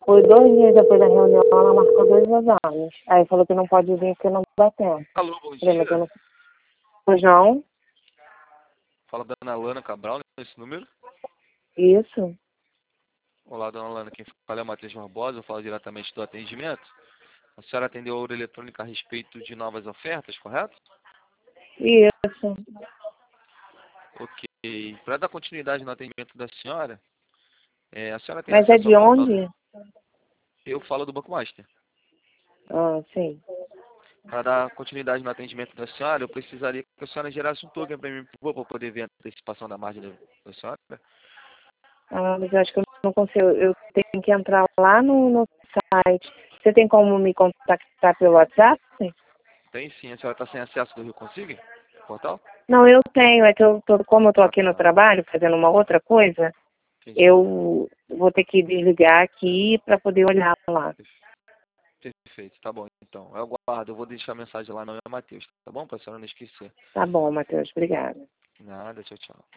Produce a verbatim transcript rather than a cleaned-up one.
Foi dois dias depois da reunião, ela marcou dois exames. Aí falou que não pode vir porque não dá tempo. Alô, bom Falei, mas eu dia. não... Pois não? Fala da Ana Lana Cabral, nesse número. Isso. Olá, dona Lana. Quem fala é o Matheus Barbosa, eu falo diretamente do atendimento. A senhora atendeu a Ouro Eletrônica a respeito de novas ofertas, correto? Isso. Ok. Para dar continuidade no atendimento da senhora, é, a senhora tem Mas é acesso de ao portal do... onde? Eu falo do Banco Master. Ah, sim. Para dar continuidade no atendimento da senhora, eu precisaria que a senhora gerasse um token para mim, por favor, para poder ver a antecipação da margem da, da senhora. Ah, mas eu acho que eu não consigo. Eu tenho que entrar lá no, no site. Você tem como me contactar pelo WhatsApp? Tem sim, a senhora está sem acesso do Rio Consigo? Portal? Não, eu tenho. É que eu tô, como eu tô Ah, aqui no tá. trabalho, fazendo uma outra coisa, Entendi. eu vou ter que desligar aqui para poder olhar lá. Perfeito, tá bom. Então, eu aguardo. Eu vou deixar a mensagem lá no meu Matheus, tá bom? Para a senhora não esquecer. Tá bom, Matheus. Obrigada. Nada, tchau, tchau.